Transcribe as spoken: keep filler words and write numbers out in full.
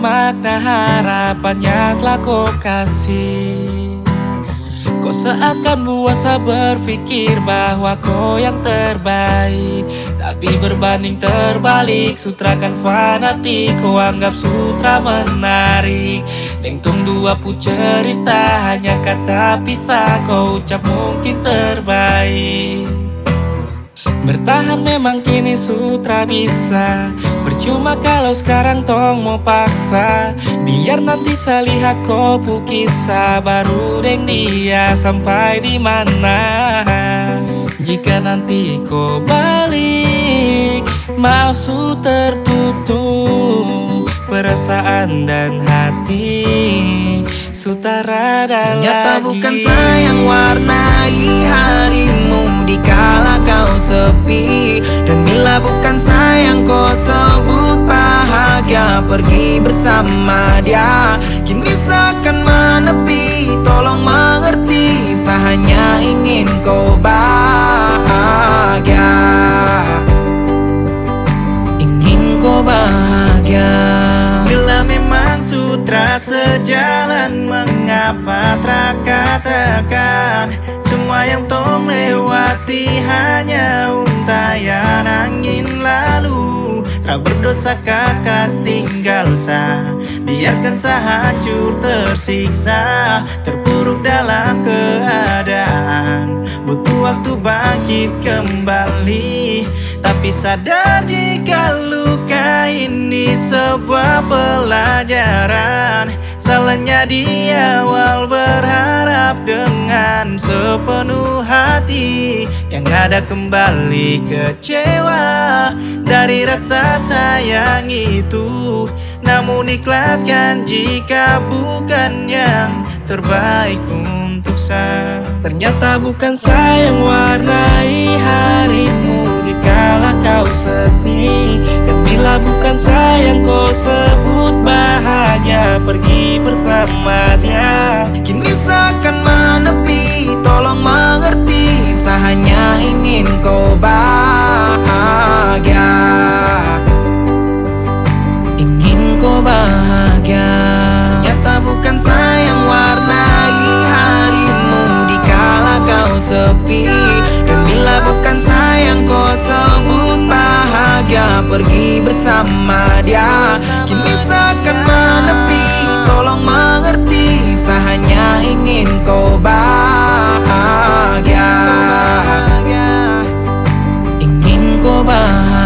makna harapannya telah kau kasih. Kau seakan buasa berpikir bahwa kau yang terbaik, tapi berbanding terbalik, sutra kan fanatik. Kau anggap sutra menarik, Dengtong dua pu cerita, hanya kata pisah kau ucap mungkin terbaik. Bertahan memang kini sutra bisa, percuma kalau sekarang tong mau paksa. Biar nanti saya lihat kau pu kisah baru deng dia sampai di mana. Jika nanti kau balik, maaf su tertutup perasaan dan hati, sutara dan ternyata lagi. bukan sayang warnai harimu dikala kau sepi, dan bila bukan sayang kau sebut bahagia pergi bersama dia. Kini seakan menepi, tolong mengerti, saya hanya ingin kau bahagia, ingin kau bahagia. Bila memang sutra sejalan, mengapa tak katakan semua yang tong lewati hanya untayan angin lalu. Tak berdosa kakas tinggal sah, biarkan sah hancur tersiksa, terpuruk dalam keadaan butuh waktu bangkit kembali. Tapi sadar jika luka ini sebuah pelajaran, salahnya di awal berharap dengan sepenuh hati, yang ada kembali kecewa dari rasa sayang itu. Namun ikhlaskan jika bukan yang terbaik untuk saya. Ternyata bukan sayang warnai harimu dikala kau sepi, dan bila bukan sayang kau sebut bahagia pergi bersama dia. Kini seakan menepi, tolong mengerti, saya hanya ingin kau bahagia, ingin kau bahagia. Ternyata bukan sayang warnai harimu dikala kau sepi, dan bila bukan sayang kau sebut bahagia pergi bersama dia. Kini seakan menepi, tolong mengerti, saya hanya ingin kau bahagia, ingin kau bahagia.